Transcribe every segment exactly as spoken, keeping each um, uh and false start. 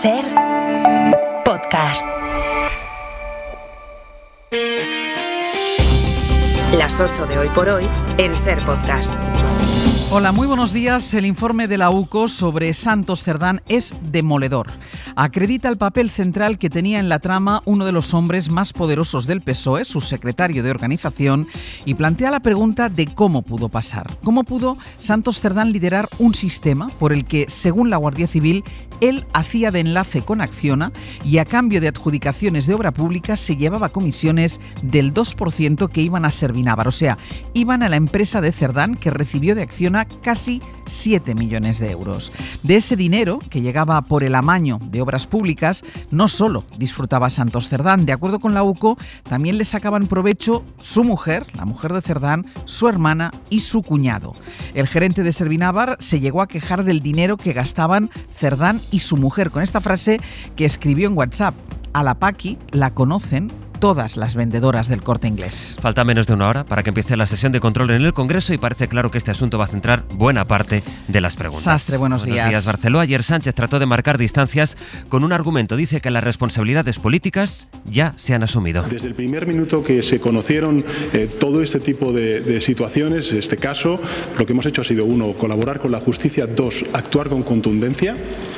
Ser Podcast. Las ocho de hoy por hoy en Ser Podcast. Hola, muy buenos días. El informe de la U C O sobre Santos Cerdán es demoledor. Acredita el papel central que tenía en la trama uno de los hombres más poderosos del P S O E, su secretario de organización, y plantea la pregunta de cómo pudo pasar. ¿Cómo pudo Santos Cerdán liderar un sistema por el que, según la Guardia Civil, él hacía de enlace con Acciona y a cambio de adjudicaciones de obra pública se llevaba comisiones del dos por ciento que iban a Servinávar? O sea, iban a la empresa de Cerdán, que recibió de Acciona casi siete millones de euros. De ese dinero, que llegaba por el amaño de obras públicas, no solo disfrutaba Santos Cerdán. De acuerdo con la U C O, también le sacaban provecho su mujer, la mujer de Cerdán, su hermana y su cuñado. El gerente de Servinávar se llegó a quejar del dinero que gastaban Cerdán y su mujer, con esta frase que escribió en WhatsApp: a la Paqui la conocen todas las vendedoras del Corte Inglés. Falta menos de una hora para que empiece la sesión de control en el Congreso y parece claro que este asunto va a centrar buena parte de las preguntas. Sastre, buenos, buenos días. días, Barceló. Ayer Sánchez trató de marcar distancias con un argumento. Dice que las responsabilidades políticas ya se han asumido. Desde el primer minuto que se conocieron eh, todo este tipo de, de situaciones, este caso, lo que hemos hecho ha sido, uno, colaborar con la justicia; dos, actuar con contundencia.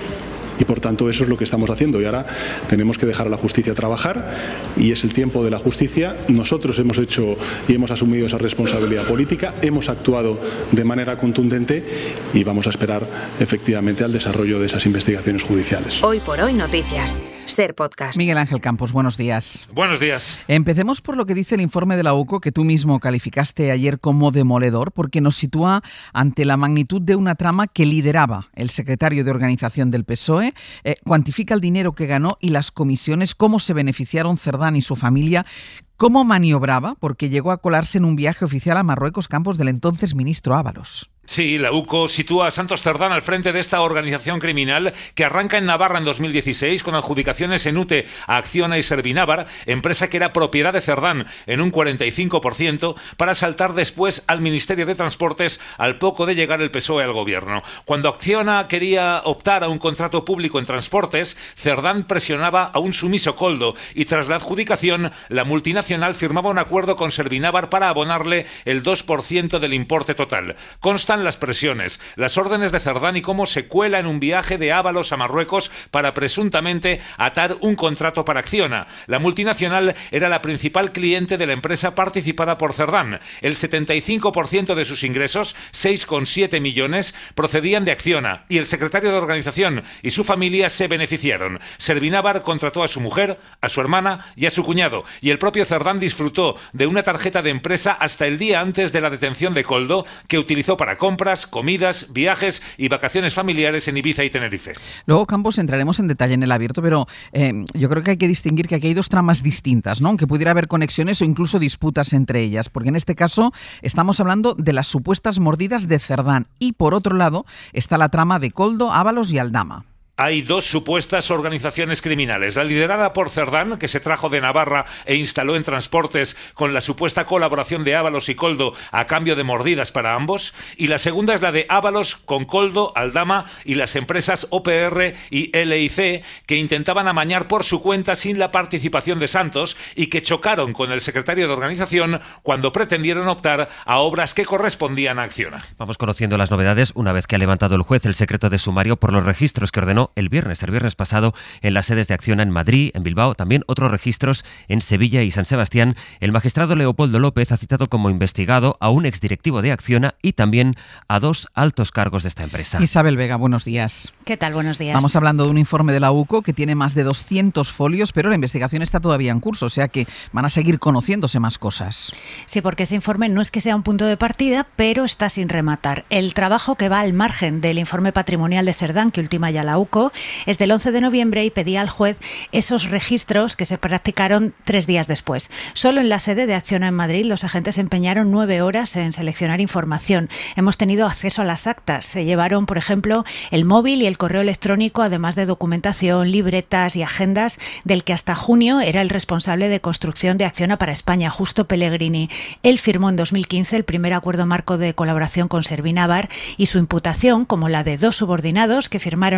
Y por tanto eso es lo que estamos haciendo, y ahora tenemos que dejar a la justicia trabajar y es el tiempo de la justicia. Nosotros hemos hecho y hemos asumido esa responsabilidad política, hemos actuado de manera contundente y vamos a esperar efectivamente al desarrollo de esas investigaciones judiciales. Hoy por hoy noticias. Ser Podcast. Miguel Ángel Campos, buenos días. Buenos días. Empecemos por lo que dice el informe de la U C O, que tú mismo calificaste ayer como demoledor, porque nos sitúa ante la magnitud de una trama que lideraba el secretario de organización del P S O E, eh, cuantifica el dinero que ganó y las comisiones, cómo se beneficiaron Cerdán y su familia, cómo maniobraba, porque llegó a colarse en un viaje oficial a Marruecos, Campos, del entonces ministro Ábalos. Sí, la U C O sitúa a Santos Cerdán al frente de esta organización criminal que arranca en Navarra en dos mil dieciséis con adjudicaciones en UTE a Acciona y Servinávar, empresa que era propiedad de Cerdán en un cuarenta y cinco por ciento, para saltar después al Ministerio de Transportes al poco de llegar el P S O E al gobierno. Cuando Acciona quería optar a un contrato público en transportes, Cerdán presionaba a un sumiso Coldo y tras la adjudicación, la multinacional firmaba un acuerdo con Servinávar para abonarle el dos por ciento del importe total. Consta las presiones, las órdenes de Cerdán y cómo se cuela en un viaje de Ábalos a Marruecos para presuntamente atar un contrato para Acciona. La multinacional era la principal cliente de la empresa participada por Cerdán. El setenta y cinco por ciento de sus ingresos, seis coma siete millones, procedían de Acciona y el secretario de organización y su familia se beneficiaron. Servinávar contrató a su mujer, a su hermana y a su cuñado, y el propio Cerdán disfrutó de una tarjeta de empresa hasta el día antes de la detención de Coldo, que utilizó para compras, comidas, viajes y vacaciones familiares en Ibiza y Tenerife. Luego, Campos, entraremos en detalle en el abierto, pero eh, yo creo que hay que distinguir que aquí hay dos tramas distintas, ¿no? Aunque pudiera haber conexiones o incluso disputas entre ellas, porque en este caso estamos hablando de las supuestas mordidas de Cerdán y, por otro lado, está la trama de Coldo, Ábalos y Aldama. Hay dos supuestas organizaciones criminales, la liderada por Cerdán, que se trajo de Navarra e instaló en transportes con la supuesta colaboración de Ábalos y Coldo a cambio de mordidas para ambos, y la segunda es la de Ábalos con Coldo, Aldama y las empresas O P R y L I C, que intentaban amañar por su cuenta sin la participación de Santos y que chocaron con el secretario de organización cuando pretendieron optar a obras que correspondían a Acciona. Vamos conociendo las novedades una vez que ha levantado el juez el secreto de sumario por los registros que ordenó el viernes, el viernes pasado, en las sedes de Acciona en Madrid, en Bilbao, también otros registros en Sevilla y San Sebastián. El magistrado Leopoldo López ha citado como investigado a un exdirectivo de Acciona y también a dos altos cargos de esta empresa. Isabel Vega, buenos días. ¿Qué tal? Buenos días. Estamos hablando de un informe de la U C O que tiene más de doscientos folios, pero la investigación está todavía en curso, o sea que van a seguir conociéndose más cosas. Sí, porque ese informe no es que sea un punto de partida, pero está sin rematar. El trabajo que va al margen del informe patrimonial de Cerdán, que ultima ya la U C O, es del once de noviembre y pedía al juez esos registros que se practicaron tres días después. Solo en la sede de Acciona en Madrid los agentes empeñaron nueve horas en seleccionar información. Hemos tenido acceso a las actas. Se llevaron, por ejemplo, el móvil y el correo electrónico, además de documentación, libretas y agendas del que hasta junio era el responsable de construcción de Acciona para España, Justo Pellegrini. Él firmó en dos mil quince el primer acuerdo marco de colaboración con Servinávar y su imputación, como la de dos subordinados que firmaron esos memoriales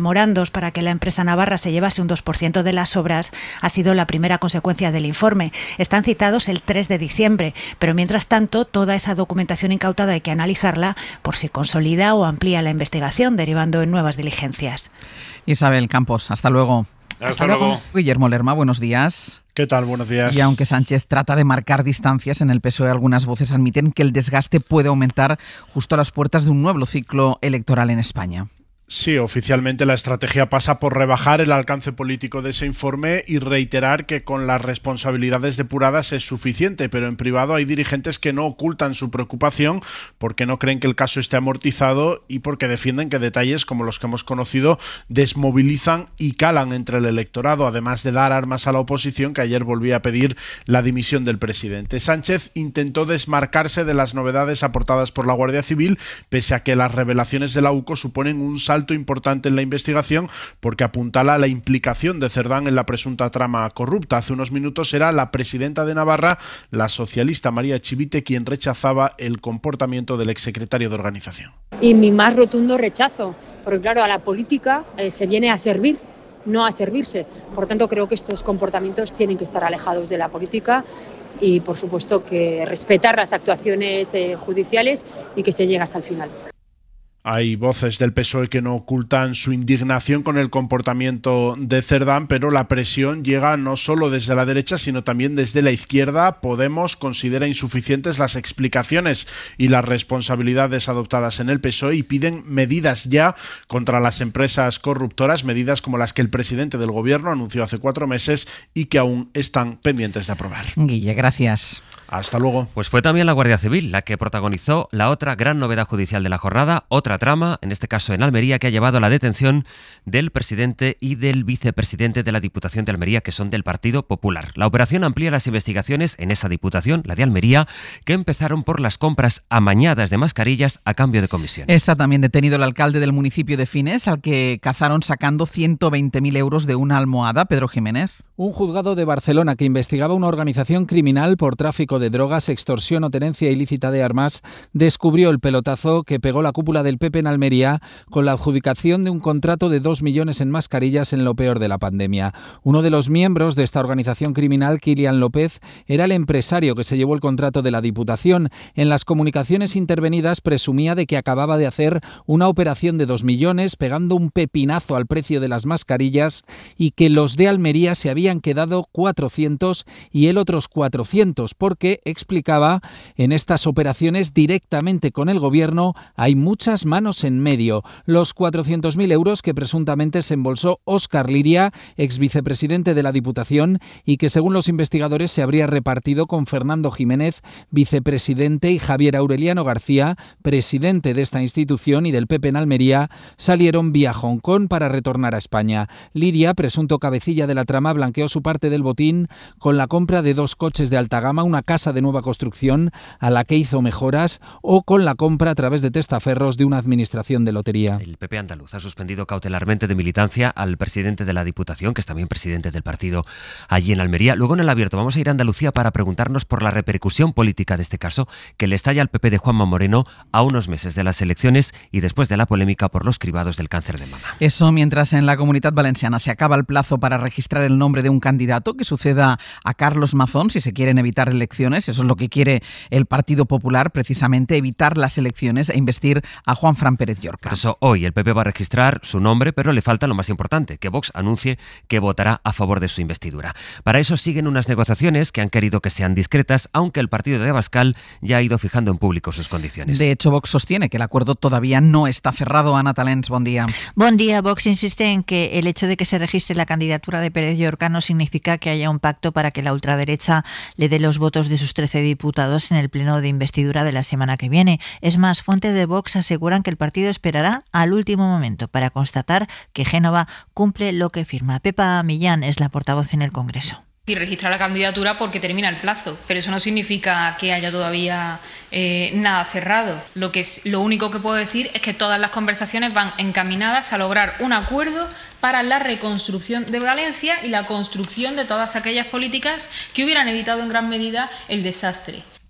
memorandos para que la empresa navarra se llevase un dos por ciento de las obras ha sido la primera consecuencia del informe. Están citados el tres de diciembre, pero mientras tanto toda esa documentación incautada hay que analizarla por si consolida o amplía la investigación, derivando en nuevas diligencias. Isabel Campos, hasta luego. Hasta, hasta luego. luego. Guillermo Lerma, buenos días. ¿Qué tal? Buenos días. Y aunque Sánchez trata de marcar distancias, en el P S O E algunas voces admiten que el desgaste puede aumentar justo a las puertas de un nuevo ciclo electoral en España. Sí, oficialmente la estrategia pasa por rebajar el alcance político de ese informe y reiterar que con las responsabilidades depuradas es suficiente, pero en privado hay dirigentes que no ocultan su preocupación porque no creen que el caso esté amortizado y porque defienden que detalles como los que hemos conocido desmovilizan y calan entre el electorado, además de dar armas a la oposición, que ayer volvía a pedir la dimisión del presidente. Sánchez intentó desmarcarse de las novedades aportadas por la Guardia Civil, pese a que las revelaciones de la U C O suponen un salto alto importante en la investigación porque apuntala la implicación de Cerdán en la presunta trama corrupta. Hace unos minutos era la presidenta de Navarra, la socialista María Chivite, quien rechazaba el comportamiento del exsecretario de organización. Y mi más rotundo rechazo, porque claro, a la política eh, se viene a servir, no a servirse. Por tanto, creo que estos comportamientos tienen que estar alejados de la política y, por supuesto, que respetar las actuaciones eh, judiciales y que se llegue hasta el final. Hay voces del P S O E que no ocultan su indignación con el comportamiento de Cerdán, pero la presión llega no solo desde la derecha, sino también desde la izquierda. Podemos considera insuficientes las explicaciones y las responsabilidades adoptadas en el P S O E y piden medidas ya contra las empresas corruptoras, medidas como las que el presidente del gobierno anunció hace cuatro meses y que aún están pendientes de aprobar. Guille, gracias. Hasta luego. Pues fue también la Guardia Civil la que protagonizó la otra gran novedad judicial de la jornada, otra trama, en este caso en Almería, que ha llevado a la detención del presidente y del vicepresidente de la Diputación de Almería, que son del Partido Popular. La operación amplía las investigaciones en esa Diputación, la de Almería, que empezaron por las compras amañadas de mascarillas a cambio de comisiones. Está también detenido el alcalde del municipio de Fines, al que cazaron sacando ciento veinte mil euros de una almohada. Pedro Jiménez. Un juzgado de Barcelona que investigaba una organización criminal por tráfico de drogas, extorsión o tenencia ilícita de armas descubrió el pelotazo que pegó la cúpula del P P en Almería con la adjudicación de un contrato de dos millones en mascarillas en lo peor de la pandemia. Uno de los miembros de esta organización criminal, Kilian López, era el empresario que se llevó el contrato de la Diputación. En las comunicaciones intervenidas presumía de que acababa de hacer una operación de dos millones, pegando un pepinazo al precio de las mascarillas y que los de Almería se habían quedado cuatrocientos y él otros cuatrocientos, porque, explicaba, en estas operaciones directamente con el gobierno hay muchas manos en medio. Los cuatrocientos mil euros que presuntamente se embolsó Óscar Liria, ex vicepresidente de la Diputación, y que según los investigadores se habría repartido con Fernando Jiménez, vicepresidente, y Javier Aureliano García, presidente de esta institución y del P P en Almería, salieron vía Hong Kong para retornar a España. Liria, presunto cabecilla de la trama, blanqueó su parte del botín con la compra de dos coches de alta gama, una casa de nueva construcción a la que hizo mejoras, o con la compra a través de testaferros de una administración de lotería. El P P andaluz ha suspendido cautelarmente de militancia al presidente de la Diputación, que es también presidente del partido allí en Almería. Luego en el abierto vamos a ir a Andalucía para preguntarnos por la repercusión política de este caso que le estalla al P P de Juanma Moreno a unos meses de las elecciones y después de la polémica por los cribados del cáncer de mama. Eso mientras en la Comunidad Valenciana se acaba el plazo para registrar el nombre de un candidato, que suceda a Carlos Mazón si se quieren evitar elecciones. Eso es lo que quiere el Partido Popular, precisamente evitar las elecciones e investir a Juanfran Pérez Llorca. Por eso hoy el P P va a registrar su nombre, pero le falta lo más importante, que Vox anuncie que votará a favor de su investidura. Para eso siguen unas negociaciones que han querido que sean discretas, aunque el partido de Abascal ya ha ido fijando en público sus condiciones. De hecho, Vox sostiene que el acuerdo todavía no está cerrado. Ana Talens, buen día. Buen día. Vox insiste en que el hecho de que se registre la candidatura de Pérez Llorca no significa que haya un pacto para que la ultraderecha le dé los votos de sus trece diputados en el pleno de investidura de la semana que viene. Es más, fuentes de Vox aseguran que el partido esperará al último momento para constatar que Génova cumple lo que firma. Pepa Millán es la portavoz en el Congreso. Y registra la candidatura porque termina el plazo, pero eso no significa que haya todavía eh, nada cerrado. Lo que es, lo único que puedo decir es que todas las conversaciones van encaminadas a lograr un acuerdo para la reconstrucción de Valencia y la construcción de todas aquellas políticas que hubieran evitado en gran medida el desastre.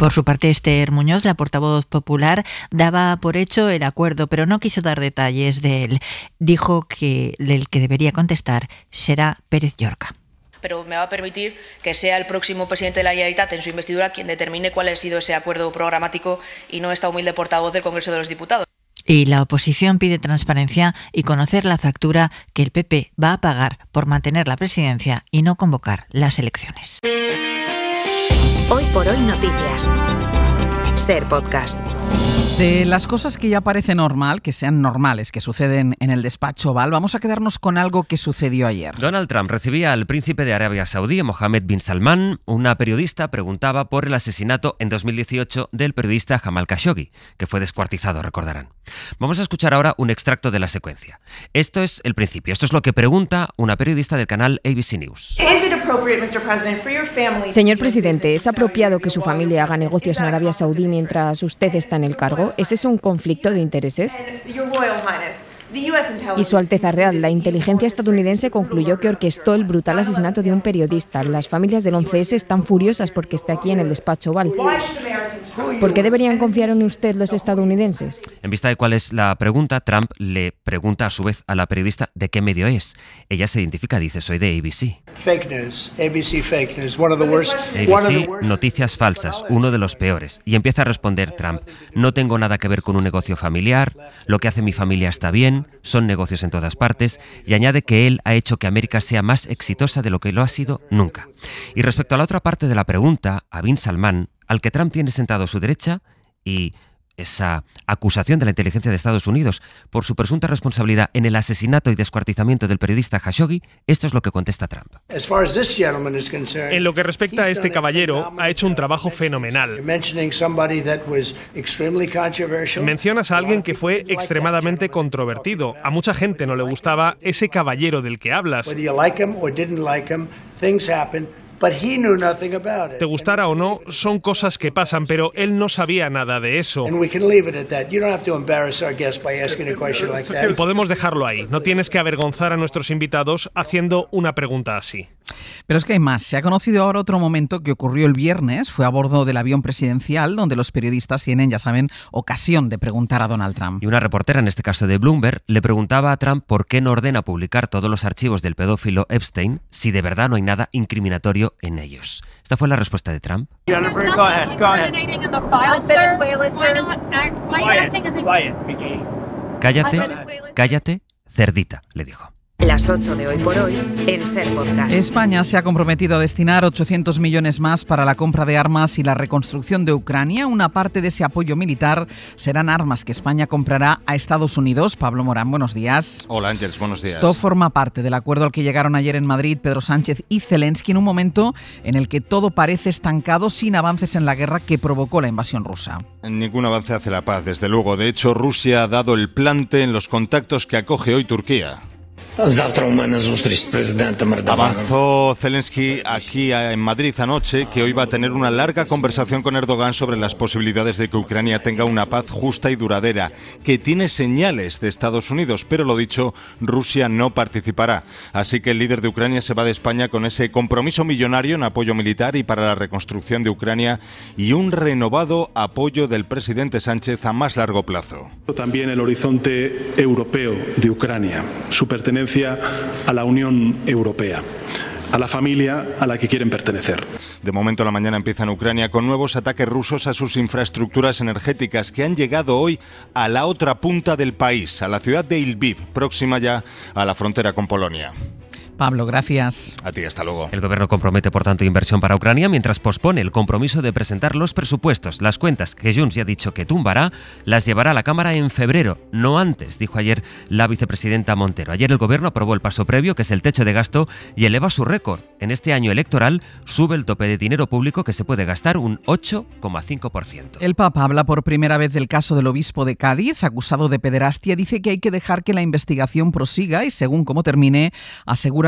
Por su parte, Esther Muñoz, la portavoz popular, daba por hecho el acuerdo, pero no quiso dar detalles de él. Dijo que el que debería contestar será Pérez Llorca. Pero me va a permitir que sea el próximo presidente de la Generalitat en su investidura quien determine cuál ha sido ese acuerdo programático y no esta humilde portavoz del Congreso de los Diputados. Y la oposición pide transparencia y conocer la factura que el P P va a pagar por mantener la presidencia y no convocar las elecciones. Hoy por hoy noticias. Ser Podcast. De las cosas que ya parece normal, que sean normales, que suceden en el despacho Oval, vamos a quedarnos con algo que sucedió ayer. Donald Trump recibía al príncipe de Arabia Saudí, Mohammed bin Salman. Una periodista preguntaba por el asesinato en dos mil dieciocho del periodista Jamal Khashoggi, que fue descuartizado, recordarán. Vamos a escuchar ahora un extracto de la secuencia. Esto es el principio, esto es lo que pregunta una periodista del canal A B C News. Señor presidente, ¿es apropiado que su familia haga negocios en Arabia Saudí mientras usted está en el cargo? ¿Es eso un conflicto de intereses? Y Su Alteza Real, la inteligencia estadounidense concluyó que orquestó el brutal asesinato de un periodista. Las familias del once ese están furiosas porque esté aquí en el despacho Oval. ¿Por qué deberían confiar en usted los estadounidenses? En vista de cuál es la pregunta, Trump le pregunta a su vez a la periodista de qué medio es. Ella se identifica, dice, soy de A B C. Fake news, A B C fake news, one of the worst. A B C, noticias falsas, uno de los peores. Y empieza a responder Trump, no tengo nada que ver con un negocio familiar, lo que hace mi familia está bien, son negocios en todas partes, y añade que él ha hecho que América sea más exitosa de lo que lo ha sido nunca. Y respecto a la otra parte de la pregunta, a bin Salman, al que Trump tiene sentado a su derecha, y esa acusación de la inteligencia de Estados Unidos por su presunta responsabilidad en el asesinato y descuartizamiento del periodista Khashoggi, esto es lo que contesta Trump. En lo que respecta a este caballero, ha hecho un trabajo fenomenal. Mencionas a alguien que fue extremadamente controvertido. A mucha gente no le gustaba ese caballero del que hablas. Te gustara o no, son cosas que pasan, pero él no sabía nada de eso. Podemos dejarlo ahí. No tienes que avergonzar a nuestros invitados haciendo una pregunta así. Pero es que hay más. Se ha conocido ahora otro momento que ocurrió el viernes. Fue a bordo del avión presidencial, donde los periodistas tienen, ya saben, ocasión de preguntar a Donald Trump. Y una reportera, en este caso de Bloomberg, le preguntaba a Trump por qué no ordena publicar todos los archivos del pedófilo Epstein si de verdad no hay nada incriminatorio en ellos. Esta fue la respuesta de Trump. Cállate, cállate, cerdita, le dijo. Las ocho de hoy por hoy en Ser Podcast. España se ha comprometido a destinar ochocientos millones más para la compra de armas y la reconstrucción de Ucrania. Una parte de ese apoyo militar serán armas que España comprará a Estados Unidos. Pablo Morán, buenos días. Hola Ángeles, buenos días. Esto forma parte del acuerdo al que llegaron ayer en Madrid Pedro Sánchez y Zelensky en un momento en el que todo parece estancado sin avances en la guerra que provocó la invasión rusa. Ningún avance hacia la paz, desde luego. De hecho, Rusia ha dado el plante en los contactos que acoge hoy Turquía. Avanzó Zelensky aquí en Madrid anoche que hoy va a tener una larga conversación con Erdogan sobre las posibilidades de que Ucrania tenga una paz justa y duradera, que tiene señales de Estados Unidos, pero lo dicho, Rusia no participará. Así que el líder de Ucrania se va de España con ese compromiso millonario en apoyo militar y para la reconstrucción de Ucrania y un renovado apoyo del presidente Sánchez a más largo plazo. También el horizonte europeo de Ucrania, su pertenencia a la Unión Europea, a la familia a la que quieren pertenecer. De momento la mañana empieza en Ucrania con nuevos ataques rusos a sus infraestructuras energéticas que han llegado hoy a la otra punta del país, a la ciudad de Lviv, próxima ya a la frontera con Polonia. Pablo, gracias. A ti, hasta luego. El gobierno compromete, por tanto, inversión para Ucrania mientras pospone el compromiso de presentar los presupuestos. Las cuentas que Junts ya ha dicho que tumbará, las llevará a la Cámara en febrero, no antes, dijo ayer la vicepresidenta Montero. Ayer el gobierno aprobó el paso previo, que es el techo de gasto, y eleva su récord. En este año electoral sube el tope de dinero público que se puede gastar un ocho coma cinco por ciento. El Papa habla por primera vez del caso del obispo de Cádiz, acusado de pederastia. Dice que hay que dejar que la investigación prosiga y, según cómo termine, asegura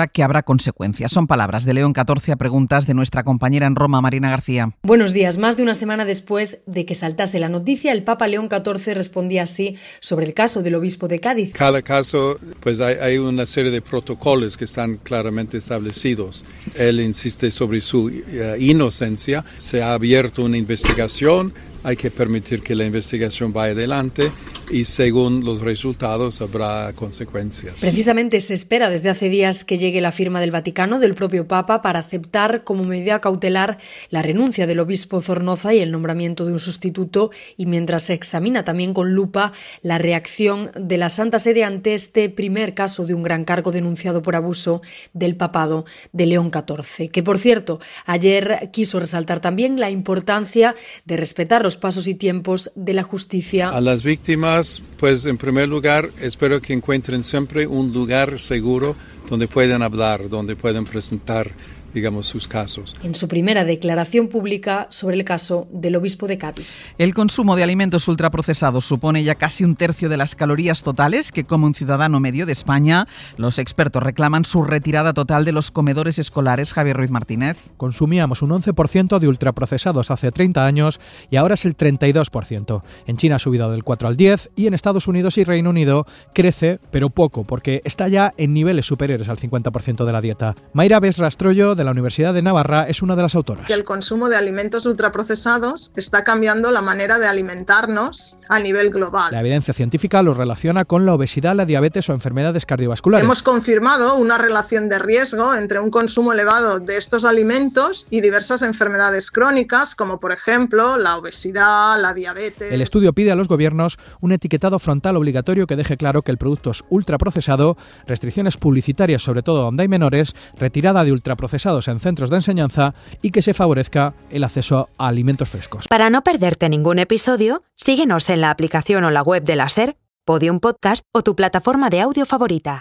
asegura que habrá consecuencias. Son palabras de León catorce a preguntas de nuestra compañera en Roma, Marina García. Buenos días. Más de una semana después de que saltase la noticia, el Papa León catorce respondía así sobre el caso del obispo de Cádiz. Cada caso, pues hay, hay una serie de protocolos que están claramente establecidos. Él insiste sobre su uh, inocencia. Se ha abierto una investigación. Hay que permitir que la investigación vaya adelante y según los resultados habrá consecuencias. Precisamente se espera desde hace días que llegue la firma del Vaticano, del propio Papa, para aceptar como medida cautelar la renuncia del obispo Zornoza y el nombramiento de un sustituto, y mientras se examina también con lupa la reacción de la Santa Sede ante este primer caso de un gran cargo denunciado por abuso del papado de León catorce, que por cierto ayer quiso resaltar también la importancia de respetar los pasos y tiempos de la justicia. A las víctimas, pues en primer lugar, espero que encuentren siempre un lugar seguro donde puedan hablar, donde puedan presentar, digamos, sus casos. En su primera declaración pública sobre el caso del obispo de Cádiz. El consumo de alimentos ultraprocesados supone ya casi un tercio de las calorías totales que come un ciudadano medio de España. Los expertos reclaman su retirada total de los comedores escolares. Javier Ruiz Martínez. Consumíamos un once por ciento de ultraprocesados hace treinta años y ahora es el treinta y dos por ciento. En China ha subido del cuatro al diez y en Estados Unidos y Reino Unido crece, pero poco, porque está ya en niveles superiores al cincuenta por ciento de la dieta. Mayra Bes Rastrollo, de la Universidad de Navarra, es una de las autoras. Que el consumo de alimentos ultraprocesados está cambiando la manera de alimentarnos a nivel global. La evidencia científica lo relaciona con la obesidad, la diabetes o enfermedades cardiovasculares. Hemos confirmado una relación de riesgo entre un consumo elevado de estos alimentos y diversas enfermedades crónicas, como por ejemplo la obesidad, la diabetes. El estudio pide a los gobiernos un etiquetado frontal obligatorio que deje claro que el producto es ultraprocesado, restricciones publicitarias sobre todo donde hay menores, retirada de ultraprocesados en centros de enseñanza y que se favorezca el acceso a alimentos frescos. Para no perderte ningún episodio, síguenos en la aplicación o la web de la SER, Podium Podcast o tu plataforma de audio favorita.